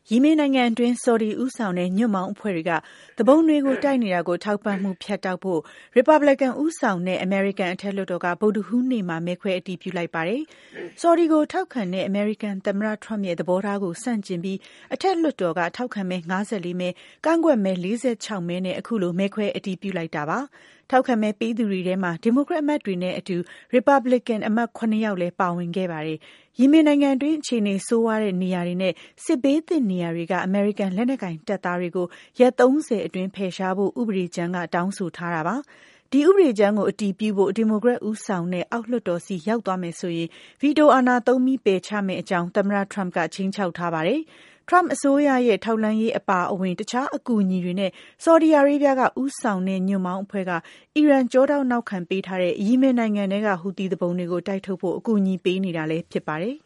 ယီမင်နိုင်ငံအတွင်းဆော်ဒီဦးဆောင်တဲ့ညွန့်ပေါင်းအဖွဲ့တွေကသူပုန်တွေကိုတိုက်နေတာကိုထောက်ပံ့မှုဖြတ်တောက်ဖို့ရီပတ်ဘလီကန်ဦးဆောင်တဲ့အမေရိကန်အထက်လွှတ်တော်ကဗုဒ္ဓဟူးနေ့မှာမဲခွဲအတည်ပြုလိုက်ပါတယ်။ဆော်ဒီကိုထောက်ခံတဲ့အမေရိကန်သမ္မတထရမ့်ရဲ့သဘောထားကိုဆန့်ကျင်ပြီးအထက်လွှတ်တော်ကထောက်ခံမဲ54မဲကန့်ကွက်မဲ46မဲနဲ့အခုလိုမဲခွဲအတည်ပြုလိုက်တာပါ။ထောက်ခံမဲပေးသူတွေထဲမှာဒီမိုကရက်အမတ်တွေနဲ့အတူရီပတ်ဘလီကန်အမတ်9ယောက်လည်းပါဝင်ခဲ့ပါတယ်။ယီမင်နိုင်ငံတွင်းအခြေအနေဆိုးဝါးတဲ့နေရာတွေနဲ့စစ်ဘေးသင့်နေရာတွေကအမေရိကန်လက်နက်ကိုင်တပ်သားတွေကိုရက်30အတွင်းဖယ်ရှားဖို့ဥပဒေကြမ်းကတောင်းဆိုထားတာပါ။ဒီဥပဒေကြမ်းကိုအတည်ပြုဖို့ဒီမိုကရက်ဦးဆောင်တဲ့အောက်လွှတ်တော်စီရောက်သွားမယ်ဆိုရင်ဗီတိုအာဏာသုံးပြီးပယ်ချမယ့်အကြောင်းသမ္မတထရမ့်ကခြိမ်းခြောက်ထားပါတယ်။ထရမ့်အစိုးရရဲ့ထောက်လှမ်းရေးအပါအဝင်တခြားအကူအညီတွေနဲ့ဆော်ဒီအာရေးဗျကဦးဆောင်တဲ့ညွန့်ပေါင်းအဖွဲ့ကအီရန်ကြောထောက်နောက်ခံပေးထားတဲ့ယီမင်နိုင်ငံထဲကဟူသီသူပုန်တွေကိုတိုက်ထုတ်ဖို့အကူအညီပေးနေတာလည်းဖြစ်ပါတယ်။